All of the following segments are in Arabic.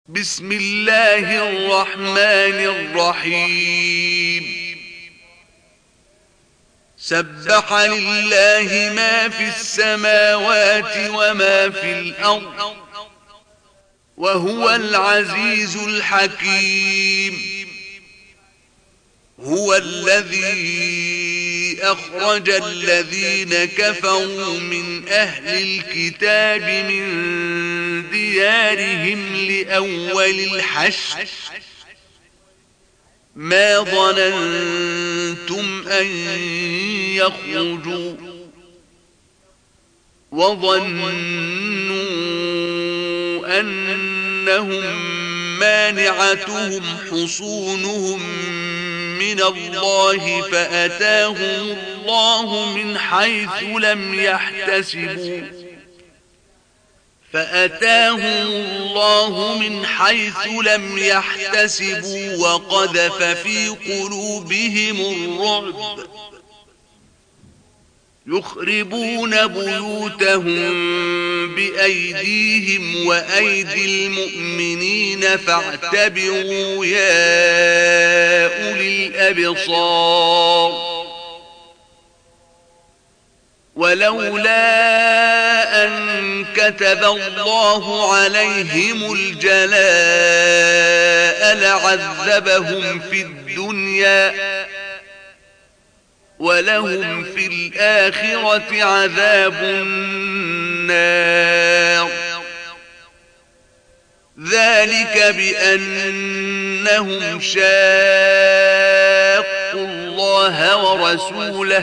بسم الله الرحمن الرحيم. سبح لله ما في السماوات وما في الأرض وهو العزيز الحكيم. هو الذي أخرج الذين كفروا من أهل الكتاب من ديارهم لأول الحشر ما ظننتم أن يخرجوا وظنوا أنهم مانعتهم حصونهم من الله فأتاهم الله من حيث لم يحتسبوا وقذف في قلوبهم الرعب يخربون بيوتهم بأيديهم وأيدي المؤمنين فاعتبروا يا أولي الأبصار. ولولا أن كتب الله عليهم الجلاء لعذبهم في الدنيا ولهم في الآخرة عذاب النار. ذلك بأنهم شاقوا الله ورسوله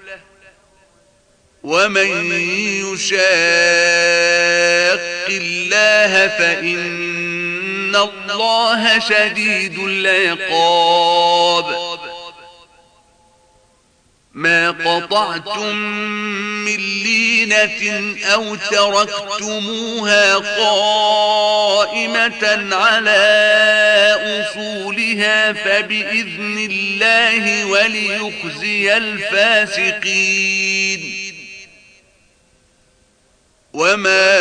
ومن يشاق الله فإن الله شديد العقاب. ما قطعتم من لينة أو تركتموها قائمة على أصولها فبإذن الله وليخزي الفاسقين. وما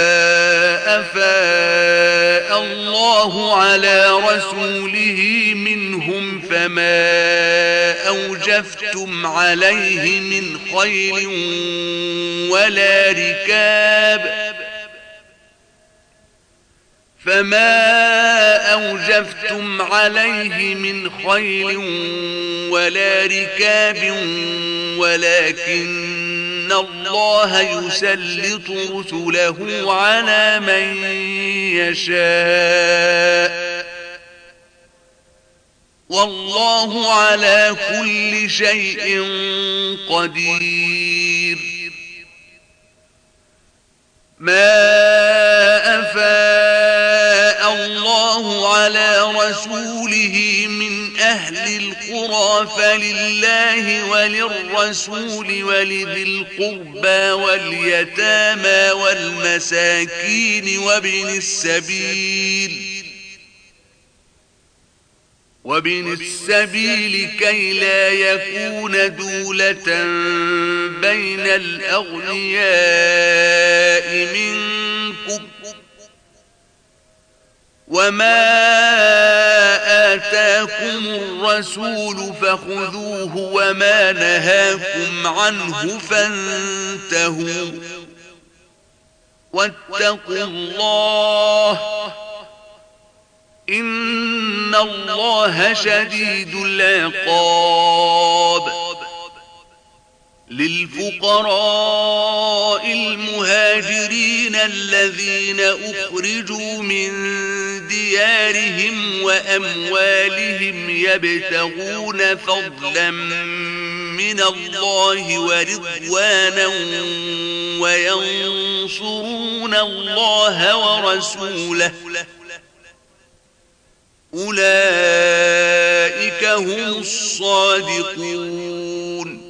أفاء الله على رسوله منهم فما أوجفتم عليه من خيل ولا ركاب ولكن الله يسلط رسله على من يشاء والله على كل شيء قدير. ما أفاء الله على رسوله من أهل القرى فلله وللرسول ولذي القربى واليتامى والمساكين وابن السبيل كي لا يكون دولة بين الأغنياء منكم. وما آتاكم الرسول فخذوه وما نهاكم عنه فانتهوا واتقوا الله إن الله شديد العقاب. للفقراء المهاجرين الذين أخرجوا من ديارهم وأموالهم يبتغون فضلا من الله ورضوانا وينصرون الله ورسوله أولئك هم الصادقون.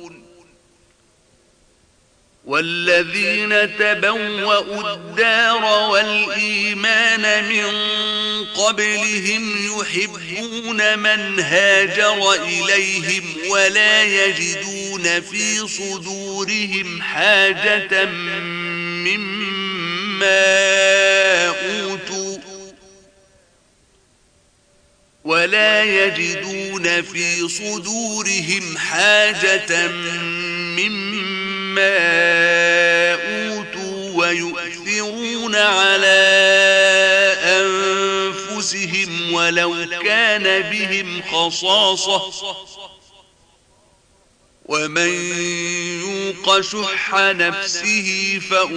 والذين تبوأوا الدار والإيمان من قبلهم يحبون من هاجر إليهم ولا يجدون في صدورهم حاجة مما أوتوا ولا يجدون في صدورهم حاجة مما أوتوا ويؤثرون على أنفسهم ولو كان بهم خصاصة ومن يوق شح نفسه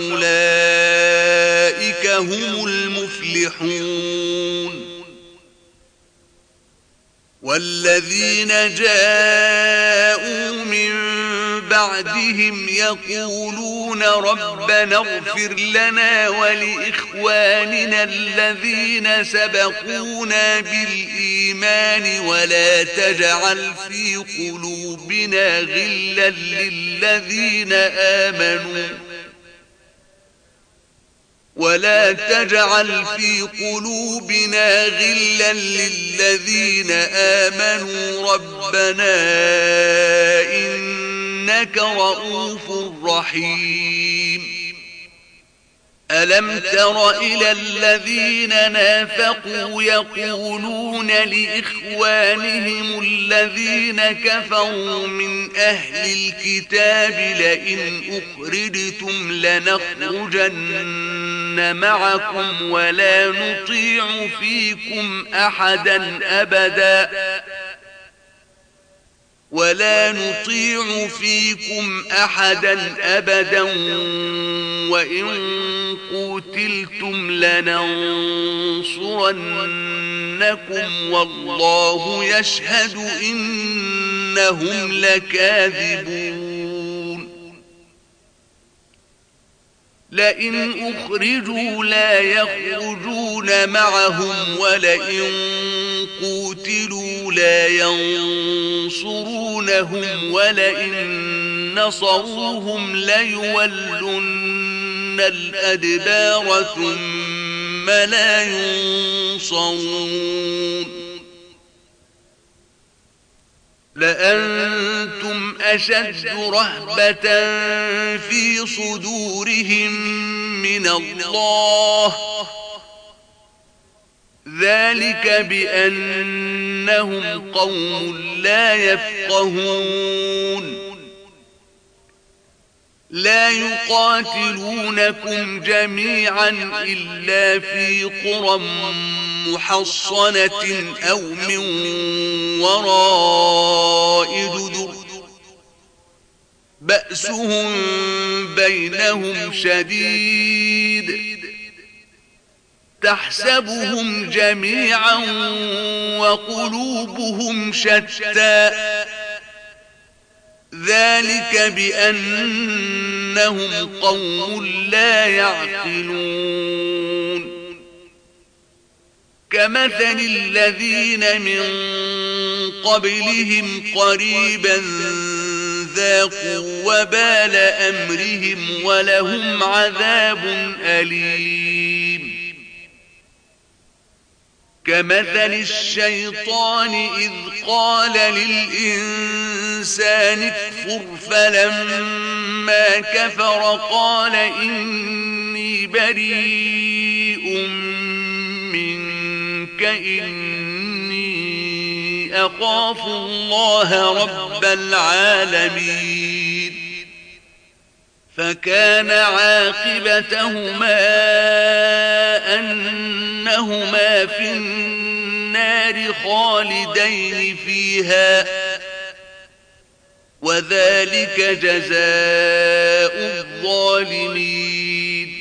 فأولئك هم المفلحون والذين جاءوا من بعدهم يقولون ربنا اغفر لنا ولإخواننا الذين سبقونا بالإيمان ولا تجعل في قلوبنا غلا للذين آمنوا ربنا إنك رؤوف رحيم ألم تر إلى الذين نافقوا يقولون لإخوانهم الذين كفروا من أهل الكتاب لئن أخرجتم لنخرجن معكم ولا نطيع فيكم أحدا أبدا وإن قتلتم لننصرنكم والله يشهد إنهم لكاذبون لئن أخرجوا لا يخرجون معهم ولئن قتلوا لا ينصرونهم ولئن نصروهم ليولن الأدبار ثم لا ينصرون لأنتم أشد رهبة في صدورهم من الله ذلك بأنهم قوم لا يفقهون لا يقاتلونكم جميعا إلا في قرى محصنة أو من وراء جدر بأسهم بينهم شديد تحسبهم جميعا وقلوبهم شتى ذلك بأنهم قوم لا يعقلون كمثل الذين من قبلهم قريبا ذاقوا وبال أمرهم ولهم عذاب أليم كمثل الشيطان إذ قال للإنسان اكفر فلما كفر قال إني بريء منك إني أخاف الله رب العالمين فكان عاقبتهما أنهما في النار خالدين فيها وذلك جزاء الظالمين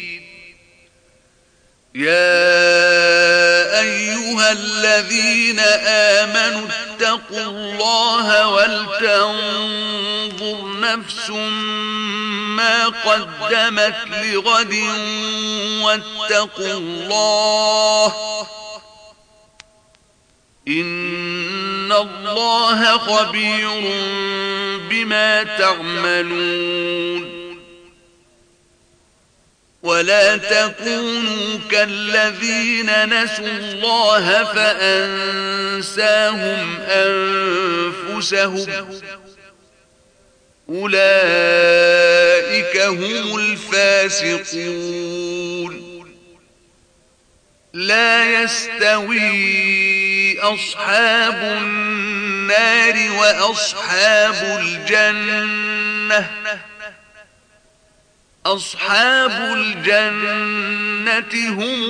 يا أيها الذين آمنوا اتقوا الله ولتنظر نفس ما قدمت لغد واتقوا الله إن الله خبير بما تعملون ولا تكونوا كالذين نسوا الله فأنساهم أنفسهم أولئك هم الفاسقون لا يستوي أصحاب النار وأصحاب الجنة هم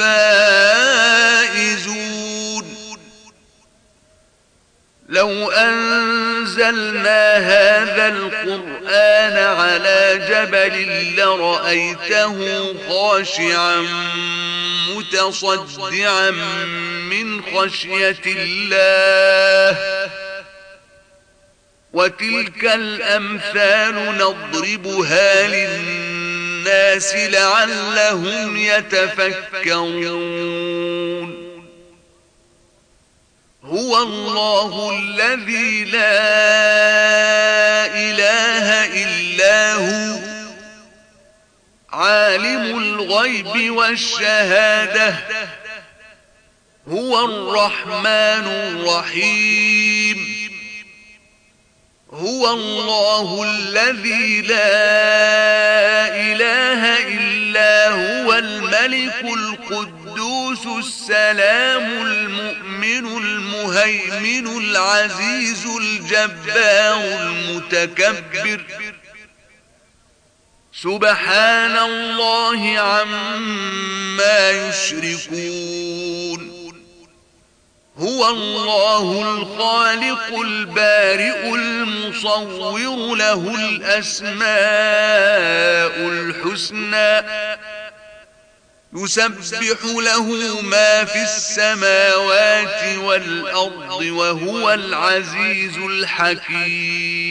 الفائزون. لو أنزلنا هذا القرآن على جبل لرأيته خاشعا متصدعا من خشية الله. وتلك الأمثال نضربها للناس لعلهم يتفكرون. هو الله الذي لا إله إلا هو عالم الغيب والشهادة هو الرحمن الرحيم. هو الله الذي لا إله إلا هو الملك القدوس السلام المؤمن المهيمن العزيز الجبار المتكبر. سبحان الله عما يشركون. هو الله الخالق البارئ المصور له الأسماء الحسنى يسبح له ما في السماوات والأرض وهو العزيز الحكيم.